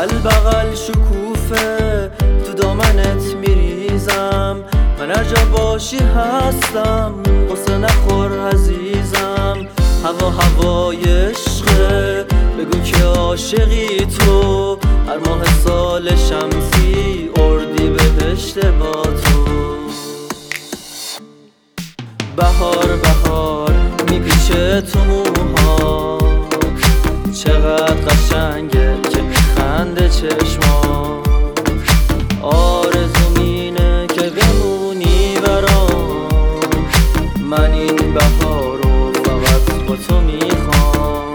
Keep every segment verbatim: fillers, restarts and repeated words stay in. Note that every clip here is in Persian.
بغل بغل شکوفه تو دامنت میریزم، من هر جا باشی هستم، قصه نخور عزیزم. هوا هوای عشقه، بگو که عاشقی تو، هر ماه سال شمسی اردی بهشت با تو. بهار بهار میپیچه تو موها، چقدر قشنگه که میخنده چشمات. آرزوم اینه که بمونی برام، من این بهار رو فقط با تو میخوام.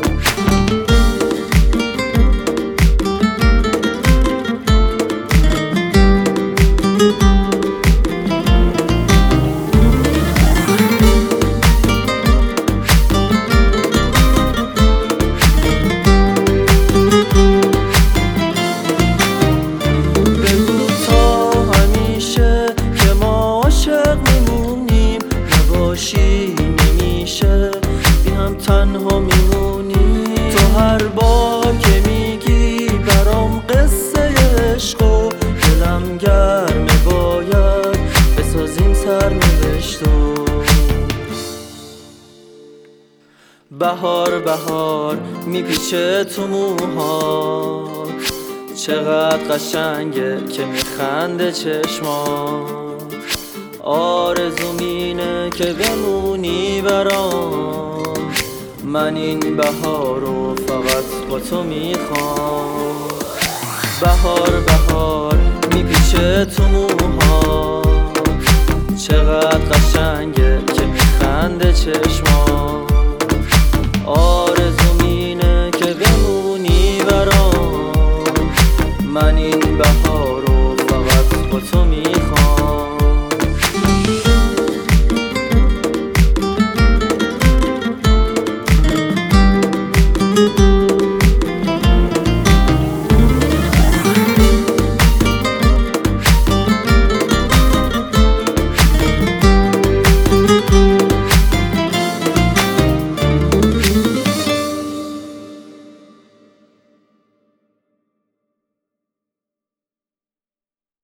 نمیشه بی هم تنها میمونی، تو هر بار که میگی برام قصه عشق و دلم گرمه، باید بسازیم سرنوشتو. بهار بهار میپیچه تو موها، چقدر قشنگه که میخنده چشمات. آرزوم اینه که بمونی برام، من این بهار رو فقط با تو میخوام. بهار بهار میپیچه تو